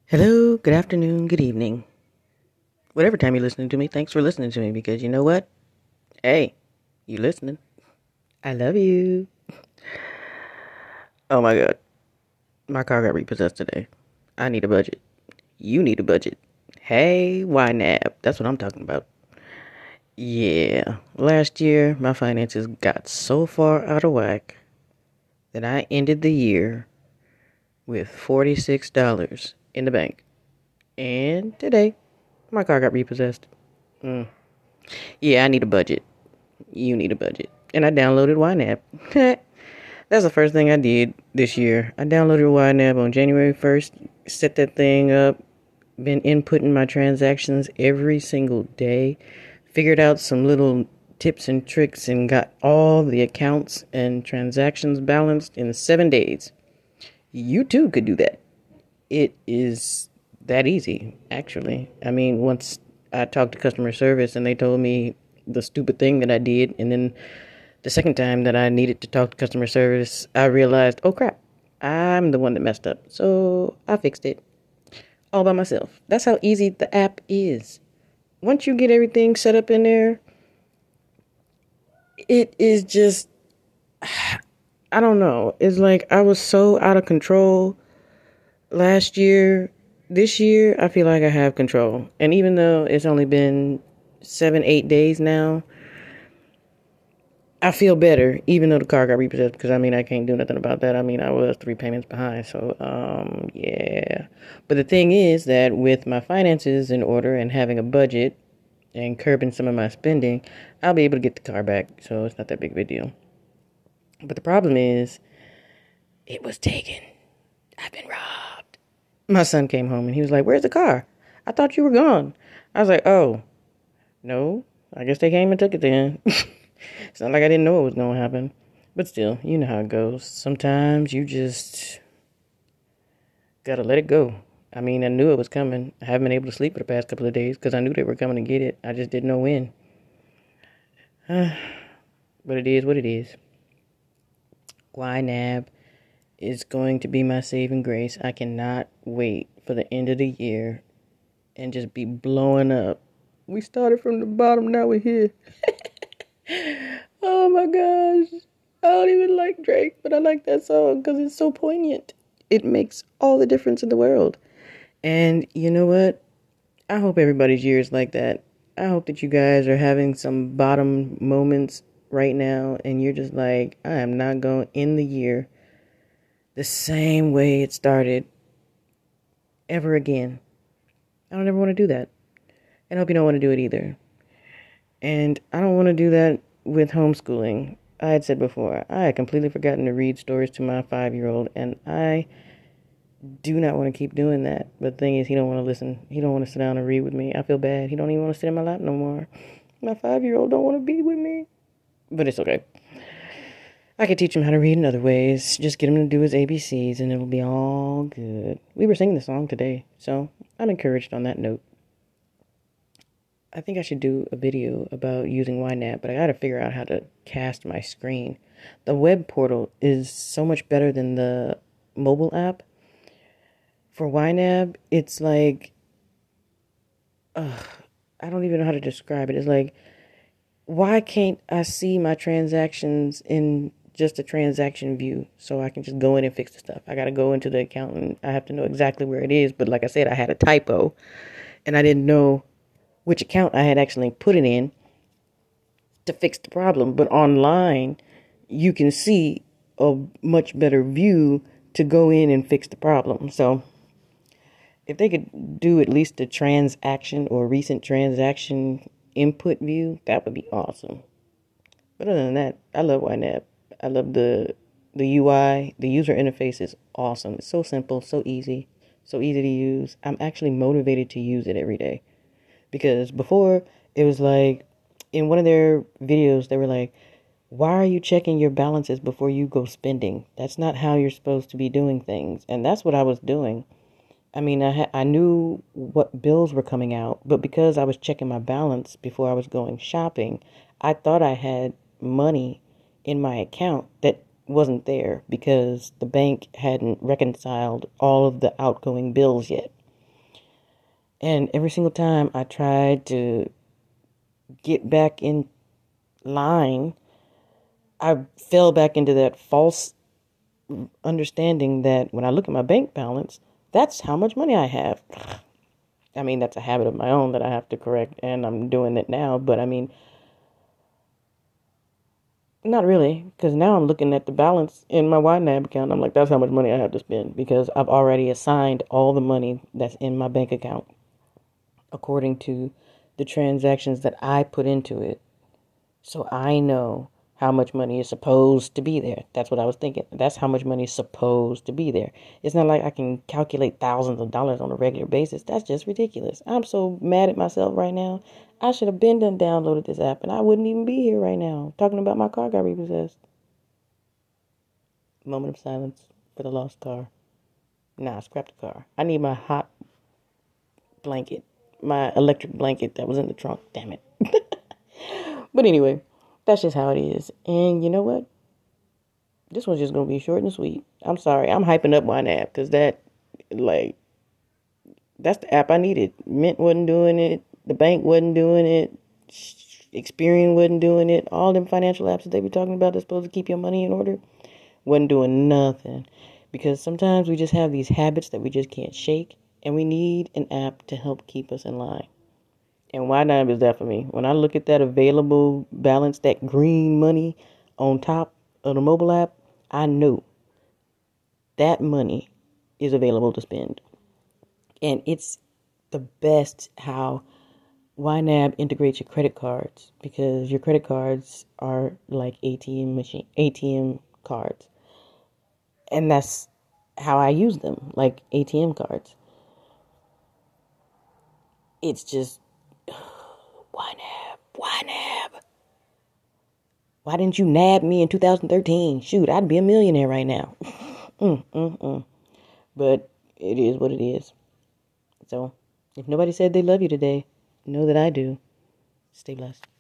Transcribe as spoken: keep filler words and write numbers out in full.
Hello, good afternoon, good evening. Whatever time you're listening to me, thanks for listening to me because you know what? Hey, you listening. I love you. Oh my god, my car got repossessed today. I need a budget. You need a budget. Hey, Y NAB, that's what I'm talking about. Yeah, last year my finances got so far out of whack that I ended the year with forty-six dollars in the bank. And today, my car got repossessed. Mm. Yeah, I need a budget. You need a budget. And I downloaded Y NAB. That's the first thing I did this year. I downloaded Y NAB on January first, set that thing up, been inputting my transactions every single day, figured out some little tips and tricks, and got all the accounts and transactions balanced in seven days. You too could do that. It is that easy, actually. I mean, once I talked to customer service and they told me the stupid thing that I did, and then the second time that I needed to talk to customer service, I realized, oh crap, I'm the one that messed up. So I fixed it all by myself. That's how easy the app is. Once you get everything set up in there, it is just, I don't know. It's like I was so out of control last year. This year, I feel like I have control. And even though it's only been seven, eight days now, I feel better, even though the car got repossessed, because I mean, I can't do nothing about that. I mean, I was three payments behind, so, um, yeah. But the thing is that with my finances in order and having a budget and curbing some of my spending, I'll be able to get the car back, so it's not that big of a deal. But the problem is, it was taken. I've been robbed. My son came home and he was like, where's the car? I thought you were gone. I was like, oh, no, I guess they came and took it then. It's not like I didn't know it was going to happen. But still, you know how it goes. Sometimes you just got to let it go. I mean, I knew it was coming. I haven't been able to sleep for the past couple of days because I knew they were coming to get it. I just didn't know when. But it is what it is. Y NAB is going to be my saving grace. I cannot wait for the end of the year and just be blowing up. We started from the bottom, now we're here. Oh my gosh. I don't even like Drake, but I like that song because it's so poignant. It makes all the difference in the world. And you know what? I hope everybody's year is like that. I hope that you guys are having some bottom moments right now and you're just like, I am not going to end the year the same way it started ever again. I don't ever want to do that. And I hope you don't want to do it either. And I don't want to do that with homeschooling. I had said before, I had completely forgotten to read stories to my five-year-old, and I do not want to keep doing that. But the thing is, he don't want to listen. He don't want to sit down and read with me. I feel bad. He don't even want to sit in my lap no more. My five-year-old don't want to be with me. But it's okay. I could teach him how to read in other ways. Just get him to do his A B Cs, and it'll be all good. We were singing the song today, so I'm encouraged on that note. I think I should do a video about using Y NAB, but I gotta figure out how to cast my screen. The web portal is so much better than the mobile app. For Y NAB, it's like, ugh, I don't even know how to describe it. It's like, why can't I see my transactions in just a transaction view so I can just go in and fix the stuff? I gotta go into the account and I have to know exactly where it is. But like I said, I had a typo and I didn't know which account I had actually put it in to fix the problem. But online, you can see a much better view to go in and fix the problem. So if they could do at least a transaction or recent transaction input view, that would be awesome. But other than that, I love Y NAB. I love the the U I. The user interface is awesome. It's so simple, so easy, so easy to use. I'm actually motivated to use it every day. Because before, it was like, in one of their videos, they were like, why are you checking your balances before you go spending? That's not how you're supposed to be doing things. And that's what I was doing. I mean, I, ha- I knew what bills were coming out, but because I was checking my balance before I was going shopping, I thought I had money in my account that wasn't there because the bank hadn't reconciled all of the outgoing bills yet. And every single time I tried to get back in line, I fell back into that false understanding that when I look at my bank balance, that's how much money I have. I mean, that's a habit of my own that I have to correct, and I'm doing it now. But I mean, not really, because now I'm looking at the balance in my Y NAB account. I'm like, that's how much money I have to spend because I've already assigned all the money that's in my bank account according to the transactions that I put into it. So I know how much money is supposed to be there. That's what I was thinking. That's how much money is supposed to be there. It's not like I can calculate thousands of dollars on a regular basis. That's just ridiculous. I'm so mad at myself right now. I should have been done downloaded this app and I wouldn't even be here right now talking about my car got repossessed. Moment of silence for the lost car. Nah, scrap the car. I need my hot blanket. My electric blanket that was in the trunk. Damn it. But anyway, that's just how it is. And you know what? This one's just going to be short and sweet. I'm sorry. I'm hyping up one app because that, like, that's the app I needed. Mint wasn't doing it. The bank wasn't doing it. Experian wasn't doing it. All them financial apps that they be talking about that's supposed to keep your money in order wasn't doing nothing. Because sometimes we just have these habits that we just can't shake. And we need an app to help keep us in line. And Y NAB is that for me. When I look at that available balance, that green money on top of the mobile app, I know that money is available to spend. And it's the best how Y NAB integrates your credit cards because your credit cards are like A T M machine A T M cards. And that's how I use them, like A T M cards. It's just Y NAB, Y NAB. Why didn't you nab me in two thousand thirteen? Shoot, I'd be a millionaire right now. mm, mm, mm. But it is what it is. So, if nobody said they love you today, know that I do. Stay blessed.